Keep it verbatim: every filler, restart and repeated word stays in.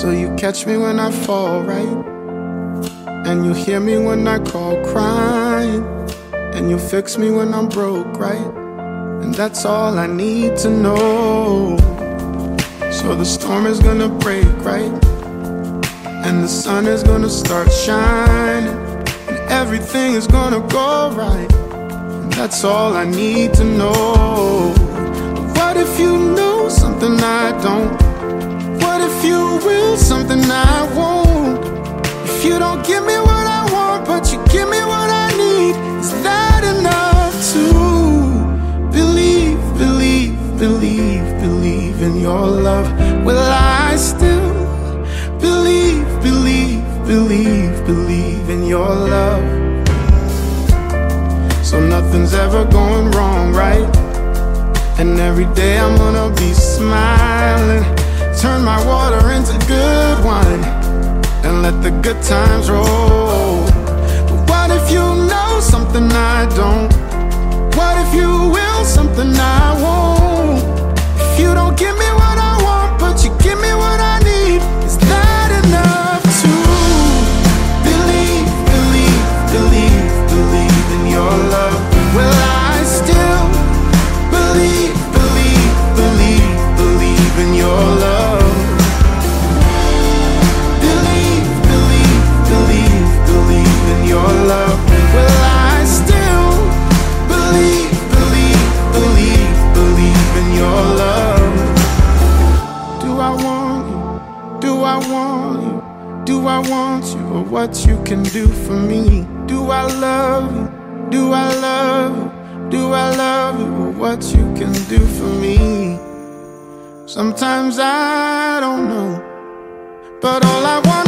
So you catch me when I fall, right? And you hear me when I call crying, and you fix me when I'm broke, right? And that's all I need to know. So the storm is gonna break, right? And the sun is gonna start shining, and everything is gonna go right. And that's all I need to know. But what if you know something I don't? What if you will something I won't? If you don't give me what I want, but you give me what I need, is that enough to believe, believe, believe, believe in your love? Will I still believe, believe, believe, believe in your love? So nothing's ever going wrong, right? And every day I'm gonna be smiling, turn my water into good wine, and let the good times roll. But what if you know something I don't? What if you will something I won't? If you don't give me what I want, but you give me what I need, is that enough to believe, believe, believe, believe in your love? Will I still believe, believe, believe, believe in your love? Believe, believe, believe, believe in your love. Will I still believe, believe, believe, believe in your love? Do I want you? Do I want you? Do I want you, or what you can do for me? Do I love you? Do I love you? Do I love you, or what you can do for me? Sometimes I don't know, but all I want